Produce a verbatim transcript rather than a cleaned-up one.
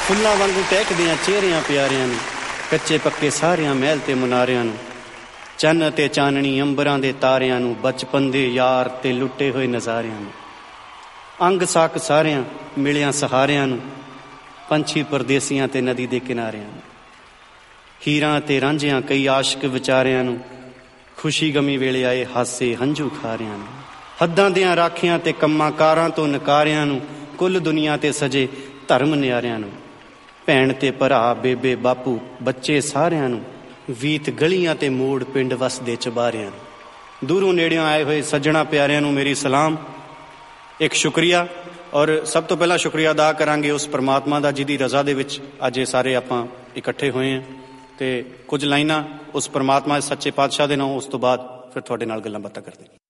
ਫੁੱਲਾਂ ਵਾਂਗੂ ਟਹਿਕਦੀਆਂ ਚਿਹਰਿਆਂ ਪਿਆਰਿਆਂ ਨੂੰ, ਕੱਚੇ ਪੱਕੇ ਸਾਰਿਆਂ ਮਹਿਲ ਤੇ ਮੁਨਾਰਿਆਂ ਨੂੰ, ਚੰਨ ਤੇ ਚਾਨਣੀ ਅੰਬਰਾਂ ਦੇ ਤਾਰਿਆਂ ਨੂੰ, ਬਚਪਨ ਦੇ ਯਾਰ ਤੇ ਲੁੱਟੇ ਹੋਏ ਨਜ਼ਾਰਿਆਂ ਨੂੰ, ਅੰਗ ਸਾਕ ਸਾਰਿਆਂ ਮਿਲਿਆਂ ਸਹਾਰਿਆਂ ਨੂੰ, ਪੰਛੀ ਪਰਦੇਸੀਆਂ ਤੇ ਨਦੀ ਦੇ ਕਿਨਾਰਿਆਂ ਨੂੰ, ਹੀਰਾਂ ਤੇ ਰਾਂਝਿਆਂ ਕਈ ਆਸ਼ਕ ਵਿਚਾਰਿਆਂ ਨੂੰ, ਖੁਸ਼ੀ ਗਮੀ ਵੇਲੇ ਆਏ ਹਾਸੇ ਹੰਝੂ ਖਾਰਿਆਂ ਨੂੰ, ਹੱਦਾਂ ਦਿਆਂ ਰਾਖੀਆਂ ਤੇ ਕੰਮਾਂ ਕਾਰਾਂ ਤੋਂ ਨਕਾਰਿਆਂ ਨੂੰ, ਕੁੱਲ ਦੁਨੀਆ ਤੇ ਸਜੇ ਧਰਮ ਨਿਆਰਿਆਂ ਨੂੰ, ਭੈਣ ਤੇ ਭਰਾ ਬੇਬੇ ਬਾਪੂ ਬੱਚੇ ਸਾਰਿਆਂ ਨੂੰ, ਵੀਤ ਗਲੀਆਂ ਤੇ ਮੋੜ ਪਿੰਡ ਵਸਦੇ ਚੁਬਾਰਿਆਂ ਨੂੰ, ਦੂਰੋਂ ਨੇੜਿਓਂ ਆਏ ਹੋਏ ਸੱਜਣਾ ਪਿਆਰਿਆਂ ਨੂੰ ਮੇਰੀ ਸਲਾਮ। ਇੱਕ ਸ਼ੁਕਰੀਆ, ਔਰ ਸਭ ਤੋਂ ਪਹਿਲਾਂ ਸ਼ੁਕਰੀਆ ਅਦਾ ਕਰਾਂਗੇ ਉਸ ਪਰਮਾਤਮਾ ਦਾ ਜਿਹਦੀ ਰਜ਼ਾ ਦੇ ਵਿੱਚ ਅੱਜ ਇਹ ਸਾਰੇ ਆਪਾਂ ਇਕੱਠੇ ਹੋਏ ਹਾਂ। ਅਤੇ ਕੁਝ ਲਾਈਨਾਂ ਉਸ ਪਰਮਾਤਮਾ ਸੱਚੇ ਪਾਤਸ਼ਾਹ ਦੇ ਨਾਂ, ਉਸ ਤੋਂ ਬਾਅਦ ਫਿਰ ਤੁਹਾਡੇ ਨਾਲ ਗੱਲਾਂ ਬਾਤਾਂ ਕਰਦੇ।